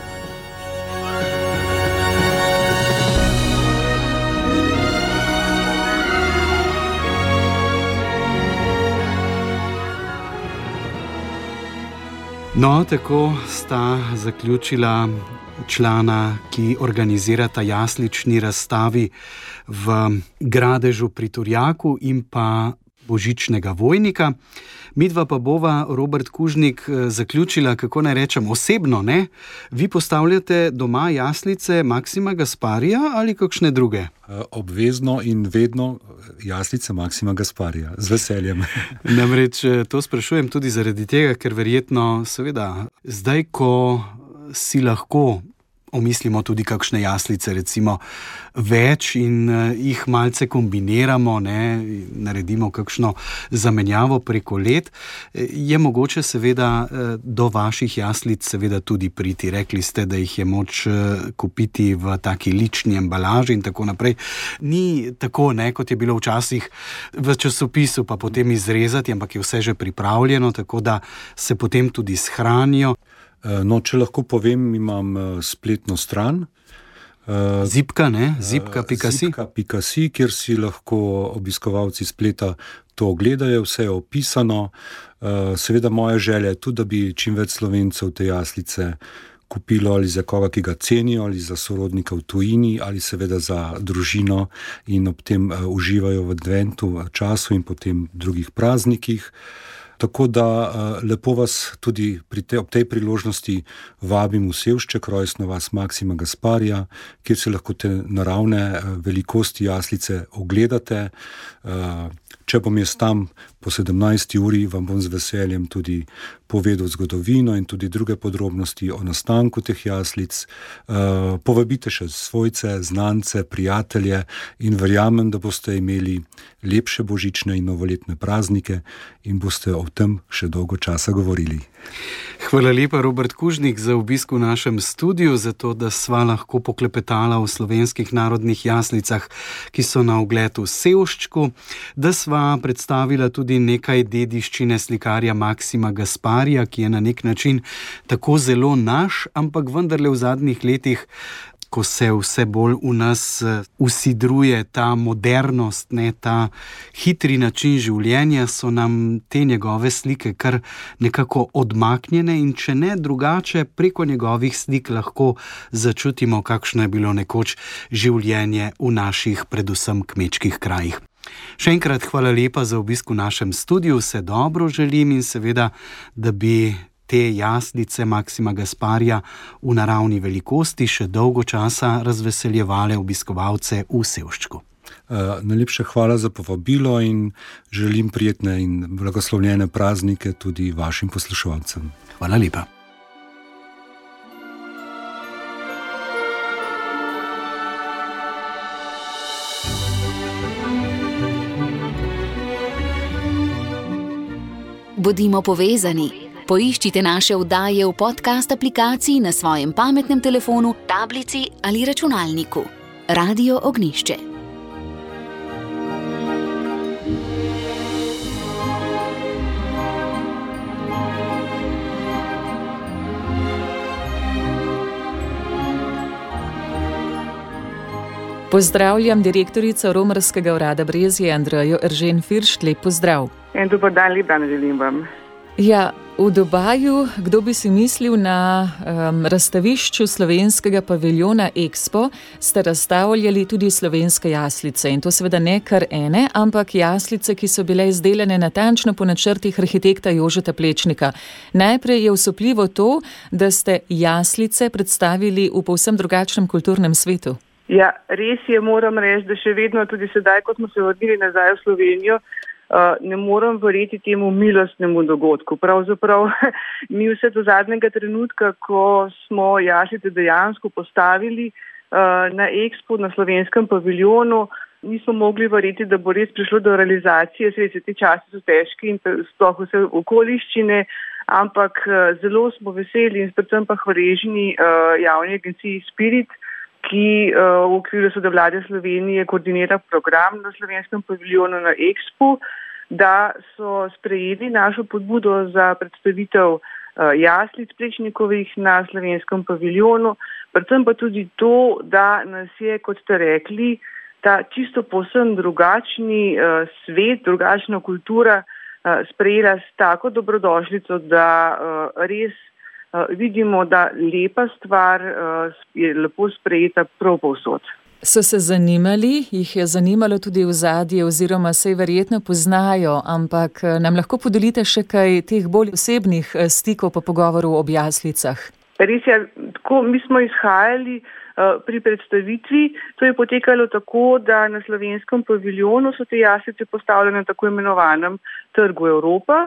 No, tako sta zaključila člana, ki organizirata jaslični razstavi v Gradežu pri Turjaku in pa Božičnega Vojnika. Midva pa bova, Robert Kužnik, zaključila, kako naj rečem, osebno, ne? Vi postavljate doma jaslice Maksima Gasparija ali kakšne druge? Obvezno in vedno jaslice Maksima Gasparija, z veseljem. Namreč to sprašujem tudi zaradi tega, ker verjetno, seveda, zdaj, ko si lahko omislimo tudi kakšne jaslice, recimo več in jih malce kombiniramo, naredimo kakšno zamenjavo preko let, je mogoče seveda do vaših jaslic seveda tudi priti. Rekli ste, da jih je moč kupiti v taki lični embalaži in tako naprej. Ni tako, kot je bilo včasih v časopisu, pa potem izrezati, ampak je vse že pripravljeno, tako da se potem tudi shranijo. No, če lahko povem, imam spletno stran. Zipka, Zipka.si. Zipka.si, kjer si lahko obiskovalci spleta to ogledajo, vse je opisano. Seveda moja želja je tudi, da bi čim več Slovencev te jaslice kupilo ali za koga, ki ga cenijo, ali za sorodnika v tujini, ali seveda za družino in ob tem uživajo v adventu času in potem drugih praznikih. Tako da lepo vas tudi ob tej priložnosti vabim v Sevšček, rojstno vas Maksima Gasparija, kjer se lahko te naravne velikosti jaslice ogledate. Če bom jaz tam po 17. uri, vam bom z veseljem tudi povedal zgodovino in tudi druge podrobnosti o nastanku teh jaslic. Povabite še svojce, znance, prijatelje in verjamem, da boste imeli lepše božične in novoletne praznike in boste o tem še dolgo časa govorili. Hvala lepa, Robert Kužnik, za obisk v našem studiu, za to, da sva lahko poklepetala o slovenskih narodnih jaslicah, ki so na ogled v Sevščku, da sva predstavila tudi nekaj dediščine slikarja Maksima Gasparija, ki je na nek način tako zelo naš, ampak vendarle v zadnjih letih ko se vse bolj v nas usidruje ta modernost, ta hitri način življenja, so nam te njegove slike kar nekako odmaknjene in če ne drugače, preko njegovih slik lahko začutimo, kakšno je bilo nekoč življenje v naših predvsem kmečkih krajih. Še enkrat hvala lepa za obisk v našem studiu, vse dobro želim in seveda, da bi te jaslice Maksima Gasparija v naravni velikosti še dolgo časa razveseljevale obiskovalce v Sevščku. Najlepša hvala za povabilo in želim prijetne in blagoslovljene praznike tudi vašim poslušalcem. Hvala lepa. Bodimo povezani. Poiščite naše oddaje v podcast aplikaciji na svojem pametnem telefonu, tablici ali računalniku. Radio Ognjišče. Pozdravljam direktorico Romarskega urada Brezje Andrejo Eržen Firšt. Lep pozdrav. En dober dan, lep dan želim vam. Ja, v Dubaju, kdo bi si mislil, na razstavišču slovenskega paviljona Expo ste razstavljali tudi slovenske jaslice. In to seveda ne kar ene, ampak jaslice, ki so bile izdelane natančno po načrtih arhitekta Jožeta Plečnika. Najprej je osupljivo to, da ste jaslice predstavili v povsem drugačnem kulturnem svetu. Ja, res je, moram reči, da še vedno, tudi sedaj, ko smo se vrnili nazaj v Slovenijo, ne moram verjeti temu milostnemu dogodku. Pravzaprav mi vse do zadnjega trenutka, ko smo jaslice dejansko postavili na Expo, na slovenskem paviljonu, nismo mogli verjeti, da bo res prišlo do realizacije. Seveda, ti časi so težki in sploh vse okoliščine, ampak zelo smo veseli in predvsem pa hvaležni javni agenciji Spirit, ki v okviru Sodevlade Slovenije koordinira program na slovenskem paviljonu na Expo, da so sprejeli našo pobudo za predstavitev jaslic Plečnikovih na slovenskem paviljonu, predvsem pa tudi to, da nas je, kot ste rekli, ta čisto povsem drugačni svet, drugačna kultura sprejela s tako dobrodošlico, da res vidimo, da lepa stvar je lepo sprejeta prav povsod. So se zanimali, jih je zanimalo tudi ozadje oziroma se verjetno poznajo, ampak nam lahko podelite še kaj teh bolj osebnih stikov po pogovoru ob jaslicah? Res je, tako mi smo izhajali pri predstavitvi. To je potekalo tako, da na slovenskem paviljonu so te jaslice postavljene na tako imenovanem trgu Evropa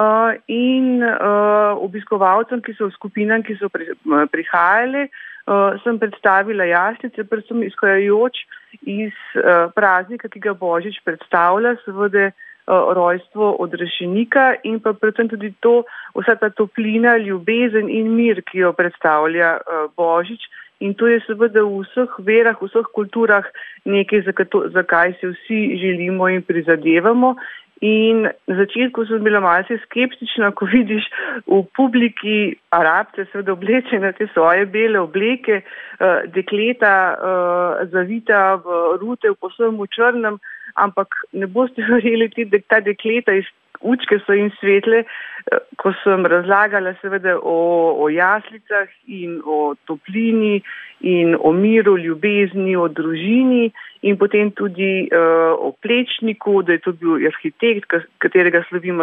in obiskovalcem, ki so v skupinam, ki so prihajali, sem predstavila jaslice, predvsem izhajajoč iz praznika, ki ga Božič predstavlja, seveda rojstvo odrešenika in pa predvsem tudi to, vsa ta toplina, ljubezen in mir, ki jo predstavlja Božič. In to je seveda v vseh verah, v vseh kulturah nekaj, za kaj se vsi želimo in prizadevamo. In na začetku sem bila malce skeptična, ko vidiš v publiki Arabce seveda oblečene te svoje bele obleke, dekleta zavita v rute, v povsem v črnem, ampak ne boste verjeli, ta dekleta iz učke so jim svetle, ko sem razlagala seveda o jaslicah in o toplini in o miru, ljubezni, o družini in potem tudi o Plečniku, da je to bil arhitekt, katerega slavimo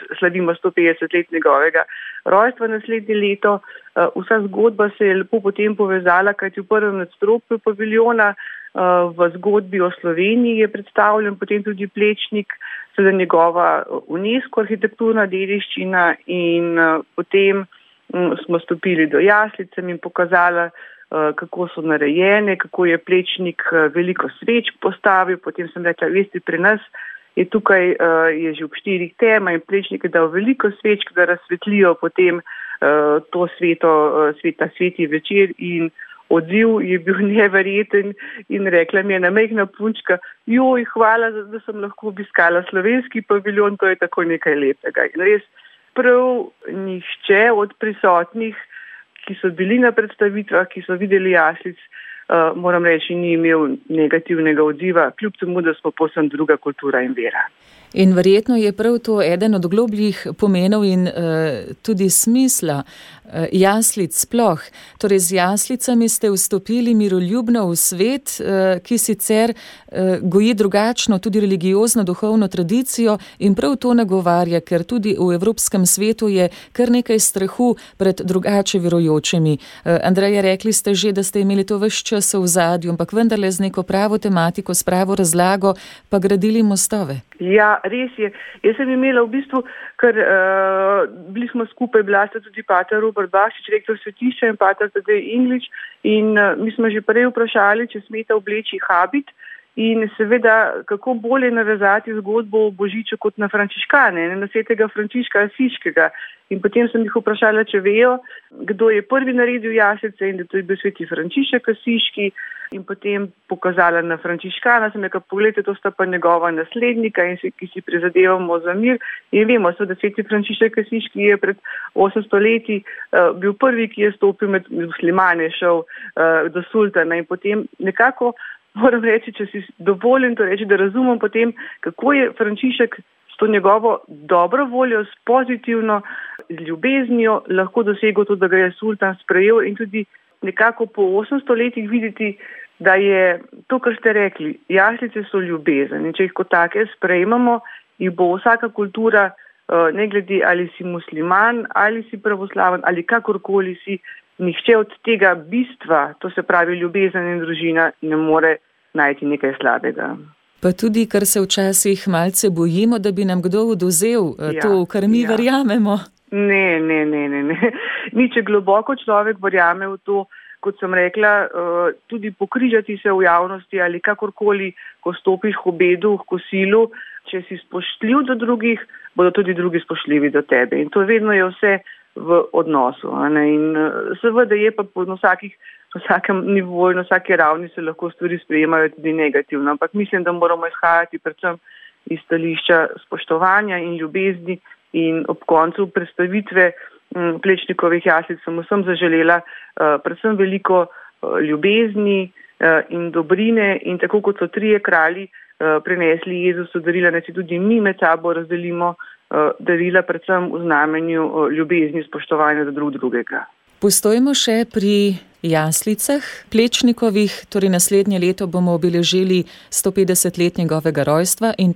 150 let njegovega rojstva naslednje leto. Vsa zgodba se je lepo potem povezala, kajti v prvem nadstropju paviljona v zgodbi o Sloveniji je predstavljen potem tudi Plečnik, seveda njegova UNESCO arhitekturna dediščina in potem smo stopili do jaslicem in pokazala, kako so narejene, kako je Plečnik veliko sveč postavil. Potem sem rekla, veste, pri nas je tukaj je že ob 4 tema in Plečnik je dal veliko svečk, da razsvetlijo potem to sveti večer in odziv je bil neverjeten in rekla mi je majhna punčka, joj, hvala, da sem lahko obiskala slovenski paviljon, to je tako nekaj lepega. In res prav nihče od prisotnih, ki so bili na predstavitvah, ki so videli jaslic, moram reči, ni imel negativnega odziva, kljub temu, da smo povsem druga kultura in vera. In verjetno je prav to eden od globljih pomenov in tudi smisla jaslic sploh. Torej z jaslicami ste vstopili miroljubno v svet, ki sicer goji drugačno, tudi religiozno, duhovno tradicijo in prav to nagovarja, ker tudi v evropskem svetu je kar nekaj strahu pred drugače verujočimi. Andreja, rekli ste že, da ste imeli to ves čas v ozadju, ampak vendarle z neko pravo tematiko, s pravo razlago pa gradili mostove. Ja, res je. Jaz sem imela v bistvu, ker bili smo skupaj, bila sta tudi pater Robert Bašič, rektor svetišča in pater Tadej Inglič in mi smo že prej vprašali, če smeta obleči habit in seveda kako bolje navezati zgodbo o Božiču kot na frančiškane, na svetega Frančiška Asiškega. In potem sem jih vprašala, če vejo, kdo je prvi naredil jaslice in da to je bil sveti Frančišek Asiški. In potem pokazala na frančiškana, sem rekla, pogledajte, to sta pa njegova naslednika, ki si prizadevamo za mir. In vemo, da sveti Frančišek Asiški je pred 800 leti bil prvi, ki je stopil med muslimane, šel do sultana. In potem nekako, moram reči, če si dovoljen to reči, da razumem potem, kako je Frančišek s to njegovo dobro voljo, s pozitivno, z ljubeznijo lahko dosegel to, da ga je sultan sprejel in tudi nekako po 800 letih videti, da je to, kar ste rekli, jaslice so ljubezen in če jih kot take sprejmemo, jih bo vsaka kultura, ne glede ali si musliman, ali si pravoslaven, ali kakorkoli si, nihče od tega bistva, to se pravi ljubezen in družina, ne more najti nekaj slabega. Pa tudi, ker se včasih malce bojimo, da bi nam kdo oduzel to, kar mi verjamemo. Ne. Ni, če globoko človek verjame v to, kot sem rekla, tudi pokrižati se v javnosti ali kakorkoli, ko stopiš k obedu, k kosilu, če si spoštljiv do drugih, bodo tudi drugi spoštljivi do tebe. In to vedno je vse v odnosu. In seveda je pa na vsakem nivoju, na vsaki ravni se lahko stvari sprejemajo tudi negativno. Ampak mislim, da moramo izhajati predvsem iz stališča spoštovanja in ljubezni. In ob koncu predstavitve Plečnikovih jaslic sem vsem zaželela predvsem veliko ljubezni in dobrine in tako kot so trije kralji prinesli Jezusu darila, naj si tudi mi med sabo razdelimo darila predvsem v znamenju ljubezni, spoštovanja do drugega. Postojimo še pri jaslicah Plečnikovih, torej naslednje leto bomo obeležili 150 let njegovega rojstva in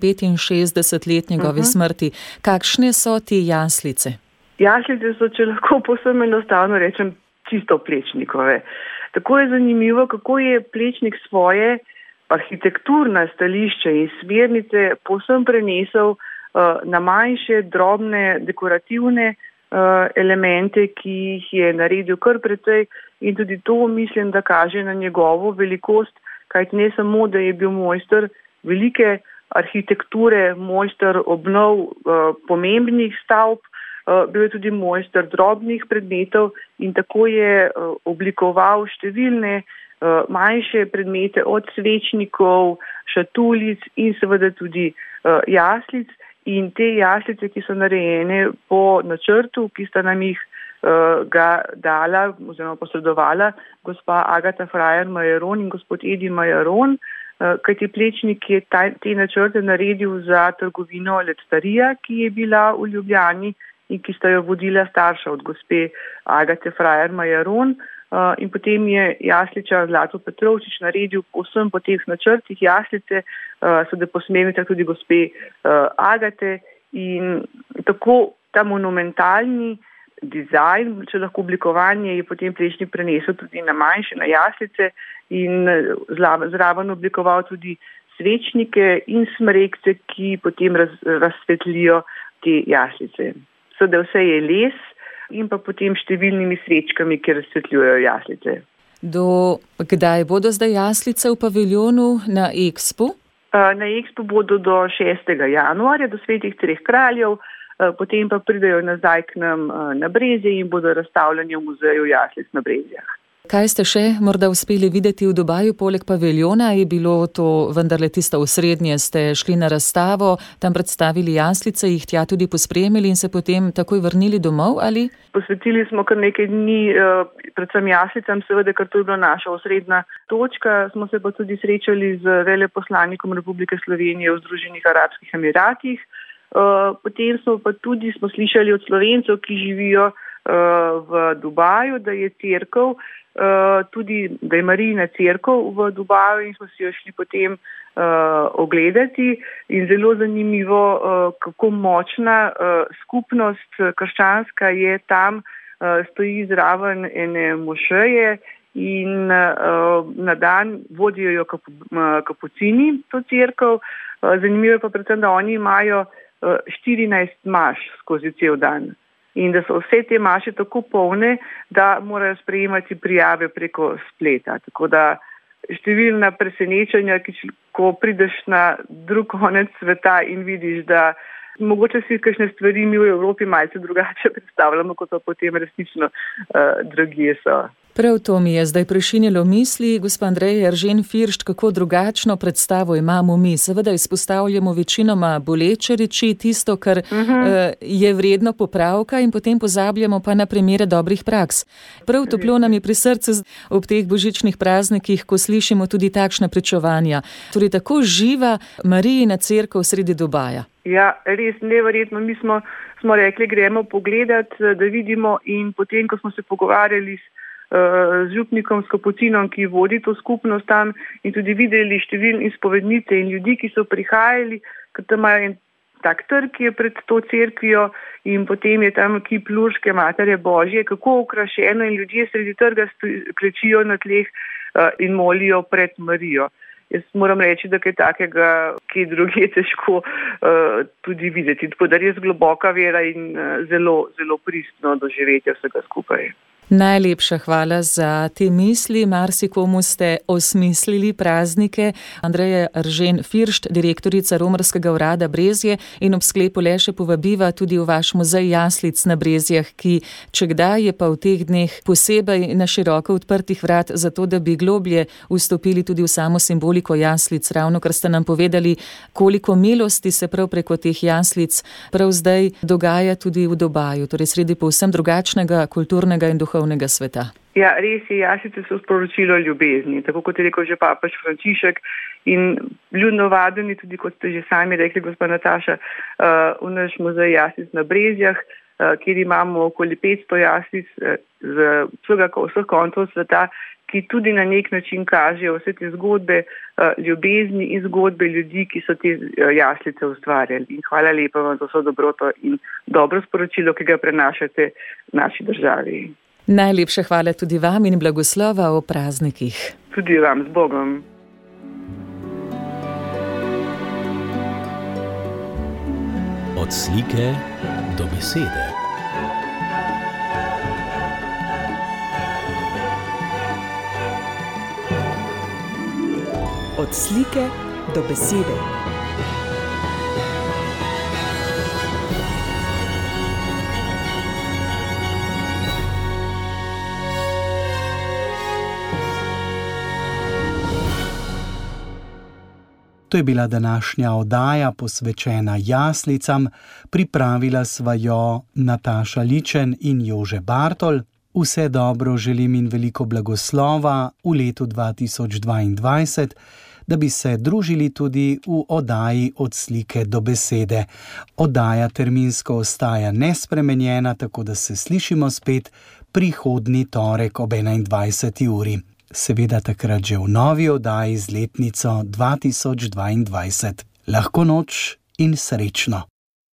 65 let njegove smrti. Kakšne so te jaslice? Jaslice so, če lahko povsem enostavno rečem, čisto Plečnikove. Tako je zanimivo, kako je Plečnik svoje arhitekturna stališče in smernice povsem prenesel na manjše, drobne, dekorativne elemente, ki jih je naredil kar precej in tudi to mislim, da kaže na njegovo velikost, kajti ne samo, da je bil mojster velike arhitekture, mojster obnov pomembnih stavb, bil je tudi mojster drobnih predmetov in tako je oblikoval številne manjše predmete od svečnikov, šatulic in seveda tudi jaslic. In te jaslice, ki so narejene po načrtu, ki sta nam jih ga dala oziroma posredovala gospa Agata Frajer Majeron in gospod Edi Majeron, kajti Plečnik je te načrte naredil za trgovino Lectarija, ki je bila v Ljubljani in ki sta jo vodila starša od gospe Agate Frajer Majeron. In potem je jasličar Zlato Petrovčič naredil povsem po teh načrtih jaslice, seveda po smernicah tudi gospe Agate in tako ta monumentalni dizajn, če lahko oblikovanje, je potem Plečnik prenesel tudi na manjše, na jaslice in zraven oblikoval tudi svečnike in smrekce, ki potem razsvetlijo te jaslice. Seveda vse je les in pa potem številnimi svečkami, ki razsvetljujejo jaslice. Do kdaj bodo zdaj jaslice v paviljonu na Expu? Na Expu bodo do 6. januarja, do svetih 3 kraljev, potem pa pridejo nazaj k nam na Brezje in bodo razstavljeni v muzeju jaslic na Brezjah. Kaj ste še morda uspeli videti v Dubaju poleg paviljona? Je bilo to vendarle tisto osrednje? Ste šli na razstavo, tam predstavili jaslice, jih tja tudi pospremili in se potem takoj vrnili domov, ali? Posvetili smo kar nekaj dni, predvsem jaslicam, seveda, ker to je bila naša osrednja točka. Smo se pa tudi srečali z veleposlanikom Republike Slovenije v Združenih arabskih emiratih. Potem smo slišali od Slovencev, ki živijo v Dubaju, da je cerkev, da je Marijina cerkev v Dubaju in smo si jo šli potem ogledati in zelo zanimivo, kako močna skupnost krščanska je tam, stoji zraven ene mošeje in na dan vodijo jo kapucini, to cerkev. Zanimivo je pa predvsem, da oni imajo 14 maš skozi cel dan. In da so vse te maše tako polne, da morajo sprejemati prijave preko spleta. Tako da številna presenečenja, ko prideš na drug konec sveta in vidiš, da mogoče si kakšne stvari mi v Evropi malce drugače predstavljamo, kot pa potem resnično drugje so. Prav to mi je zdaj prešinilo misli, gospa Andreja Eržen Firšt, kako drugačno predstavo imamo mi. Seveda izpostavljamo večinoma boleče reči, tisto, kar je vredno popravka in potem pozabljamo pa na primere dobrih praks. Prav toplo nam je pri srcu ob teh božičnih praznikih, ko slišimo tudi takšna pričevanja. Torej tako živa Marijina cerkev sredi Dubaja. Ja, res neverjetno. Mi smo rekli, gremo pogledat, da vidimo in potem, ko smo se pogovarjali z župnikom, s kapucinom, ki vodi to skupnost tam in tudi videli številne izpovednice in ljudi, ki so prihajali, ker tam imajo en tak trg, ki je pred to cerkvijo in potem je tam kip Luške Matere Božje, kako okrašeno in ljudje sredi trga klečijo na tleh in molijo pred Marijo. Jaz moram reči, da kaj takega, ki druge težko tudi videti. Tako da res globoka vera in zelo, zelo pristno doživetje vsega skupaj. Najlepša hvala za te misli. Marsikomu ste osmislili praznike. Andreja Eržen Firšt, direktorica Romarskega urada Brezje, in ob sklepu le še povabiva tudi v vaš muzej jaslic na Brezjah, ki, če kdaj, je pa v teh dneh posebej na široko odprtih vrat, zato da bi globlje vstopili tudi v samo simboliko jaslic. Ravno kar ste nam povedali, koliko milosti se prav preko teh jaslic prav zdaj dogaja tudi v Dubaju, torej sredi povsem drugačnega kulturnega in duhovnega sveta. Ja, res je, jaslice so sporočilo ljubezni, tako kot je rekel že papež Frančišek in ljudno vabljeni, tudi kot ste že sami rekli, gospa Nataša, v naš muzej jaslic na Brezjah, kjer imamo okoli 500 jaslic z vseh koncev sveta, ki tudi na nek način kažejo vse te zgodbe ljubezni in zgodbe ljudi, ki so te jaslice ustvarjali. In hvala lepa vam za vso dobroto in dobro sporočilo, ki ga prenašate v naši državi. Najlepša hvala tudi vam in blagoslova o praznikih. Tudi vam, z Bogom. Od slike do besede. Od slike do besede. To je bila današnja oddaja posvečena jaslicam, pripravila sva jo Nataša Ličen in Jože Bartol. Vse dobro želim in veliko blagoslova v letu 2022, da bi se družili tudi v oddaji Od slike do besede. Oddaja terminsko ostaja nespremenjena, tako da se slišimo spet prihodnji torek ob 21. uri. Seveda takrat že v novi oddaji z letnico 2022. Lahko noč in srečno!